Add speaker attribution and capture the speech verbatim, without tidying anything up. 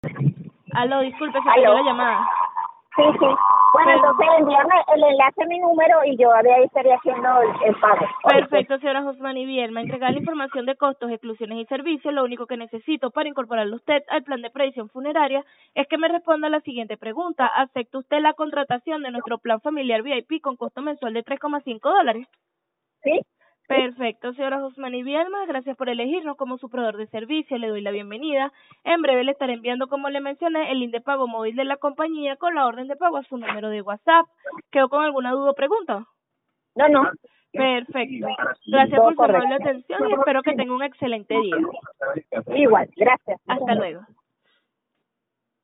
Speaker 1: Aló, disculpe, se cayó la llamada.
Speaker 2: Sí, sí. Bueno,
Speaker 1: Per-
Speaker 2: entonces envíame el enlace a mi número y yo de ahí estaría haciendo el, el pago.
Speaker 1: Perfecto, señora Josmani Bielma. Entregar la información de costos, exclusiones y servicios. Lo único que necesito para incorporarlo usted al plan de previsión funeraria es que me responda la siguiente pregunta. ¿Acepta usted la contratación de nuestro plan familiar V I P con costo mensual de tres coma cinco dólares?
Speaker 2: ¿Sí?
Speaker 1: Perfecto, señora Josmani Bielma, gracias por elegirnos como su proveedor de servicio, le doy la bienvenida. En breve le estaré enviando, como le mencioné, el link de pago móvil de la compañía con la orden de pago a su número de WhatsApp. ¿Quedó con alguna duda o pregunta?
Speaker 2: No, no.
Speaker 1: Perfecto. Gracias
Speaker 2: Todo
Speaker 1: por su
Speaker 2: correcto.
Speaker 1: amable atención y espero que tenga un excelente día.
Speaker 2: Igual, gracias.
Speaker 1: Hasta luego.